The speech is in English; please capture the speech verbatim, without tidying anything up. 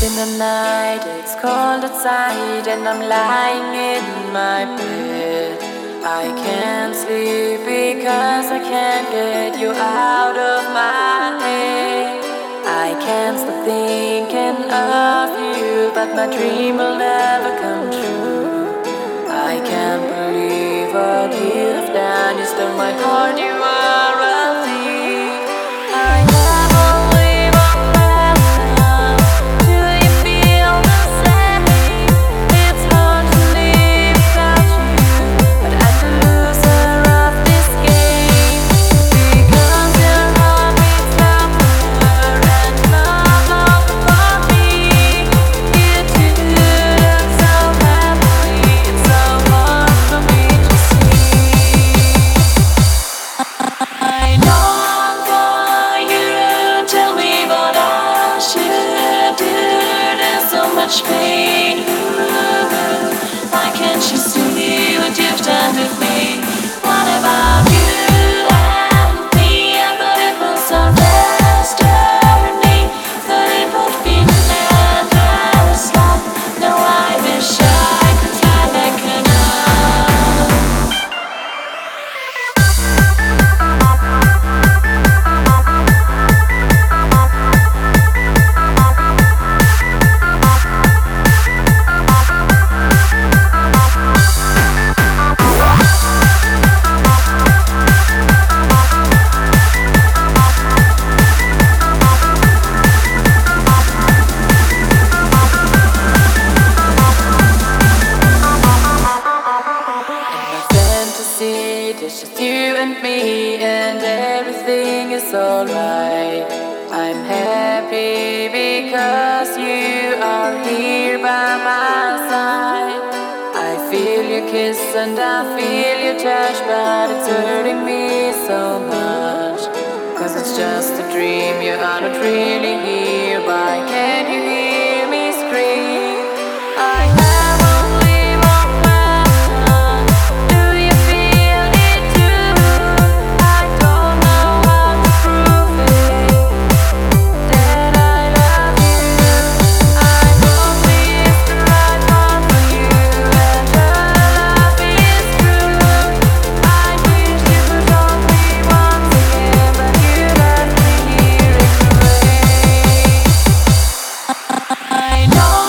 in the night, it's cold outside, and I'm lying in my bed. I can't sleep because I can't get you out of my head. I can't stop thinking of you, but my dream will never come true. I can't believe what you've done. You stole my heart, you are a thief. I never leave alone. Do you feel the same? It's hard to live without you, but I'm the loser of this game. Because your heart beats louder and more for me. You two look so happy, it's so hard for me to see. I know I'm for you. Tell me what I should do. There's so much pain. Why can't you see what you've done with me? What about you and me? I thought it was our destiny. Thought it would be endless love. Now I wish I could fly like an owl. Fantasy, there's just you and me, and everything is alright. I'm happy because you are here by my side. I feel your kiss and I feel your touch, but it's hurting me so much. Cause it's just a dream, you are not really here. Why can't you hear me scream? I never leave alone. Do you feel it too? I don't know how to prove it, that I love you. I hope it's the right one for you, and the love is true. I wish you could hold me once again, but you left me here in the rain. I know